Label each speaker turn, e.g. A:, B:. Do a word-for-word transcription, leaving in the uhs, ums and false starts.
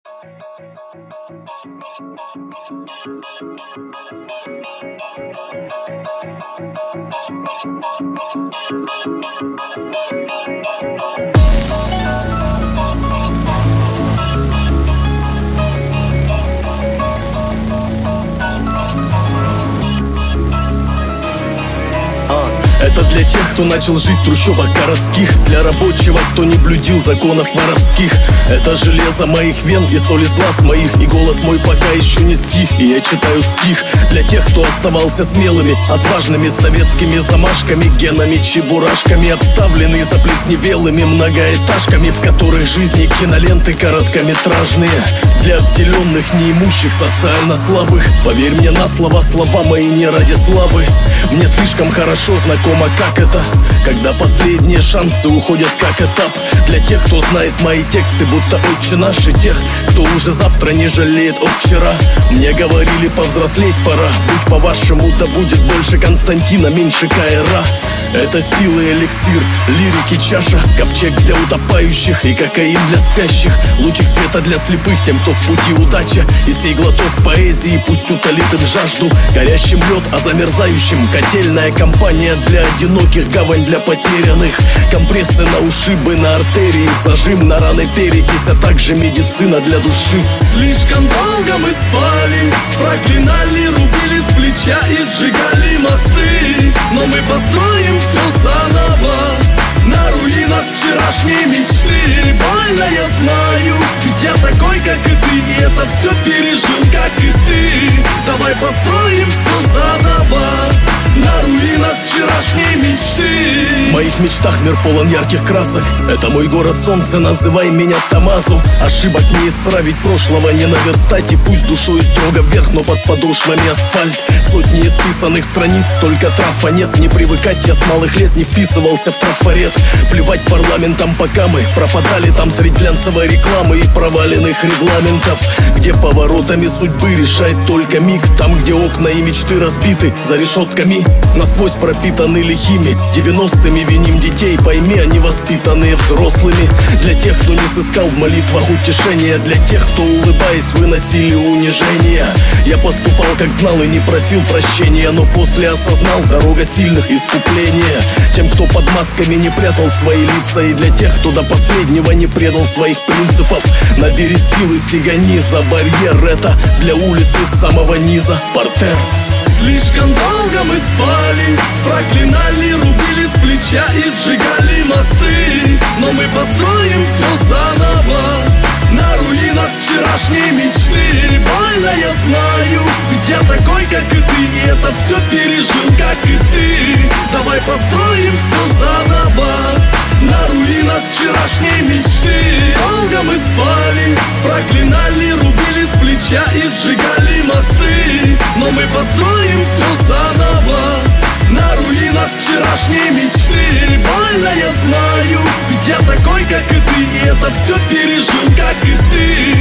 A: Это для тех, кто начал жизнь в трущобах городских, для рабочего, кто не блюдил законов воровских. Это железо моих вен и соль из глаз моих, и голос мой пока еще не стих, и я читаю стих для тех, кто оставался смелыми, отважными советскими замашками, генами, чебурашками, обставленный заплесневелыми многоэтажками, в которых жизни киноленты короткометражные, для обделенных, неимущих, социально слабых. Поверь мне на слово, слова мои не ради славы. Мне слишком хорошо знакомо, как это, когда последние шансы уходят как этап. Для тех, кто знает мои тексты, будто отче наш, и тех, кто уже завтра не жалеет о вчера. Мне говорили, повзрослеть пора, будь по-вашему, да будет больше Константина, меньше КРА. Это сила, эликсир, лирики чаша, ковчег для утопающих и кокаин для спящих, лучик света для слепых, тем, кто в пути удача. И сей глоток поэзии пусть утолит им жажду. Горящим лед, а замерзающим котельная компания для одиноких, гавань для потерянных, компрессы на ушибы, на артерии, зажим на раны, перекись, а также медицина для души.
B: Слишком долго мы спали, проклинали, рубили с плеча и сжигали мосты, но мы построим все заново на руинах вчерашней мечты. Больно, я знаю, ведь я такой, как и ты, и это все пережил, как и ты. Давай построим все заново на руинах вчерашней мечты.
A: В моих мечтах мир полон ярких красок. Это мой город солнце, называй меня Тамазу. Ошибок не исправить, прошлого не наверстать, и пусть душой строго вверх, но под подошвами асфальт. Сотни исписанных страниц, только трав, а нет. Не привыкать, я с малых лет не вписывался в трафарет. Плевать парламентом, пока мы пропадали там средь глянцевой рекламы и проваленных регламентов, где поворотами судьбы решает только миг. Там, где окна и мечты разбиты за решетками, насквозь пропитаны лихими девяностыми. Виним детей, пойми, они воспитанные взрослыми. Для тех, кто не сыскал в молитвах утешения, для тех, кто, улыбаясь, выносили унижения. Я поступал, как знал, и не просил прощения, но после осознал, дорога сильных искупления. Тем, кто под масками не прятал свои лица, и для тех, кто до последнего не предал своих принципов. Набери силы, сигани за барьер, это для улицы с самого низа партер.
B: Слишком долго мы спали, проклинали, рубили с плеча и сжигали мосты, но мы построим все заново на руинах вчерашней мечты. Больно, я знаю, ведь я такой, как и ты, и это все пережил, как и ты. Давай построим все заново на руинах вчерашней мечты. Долго мы спали, проклинали, рубили с плеча и сжигали мосты, но мы построим все заново на руинах вчерашней мечты. Больно, я знаю, ведь я такой, как и ты, и это все пережил, как и ты.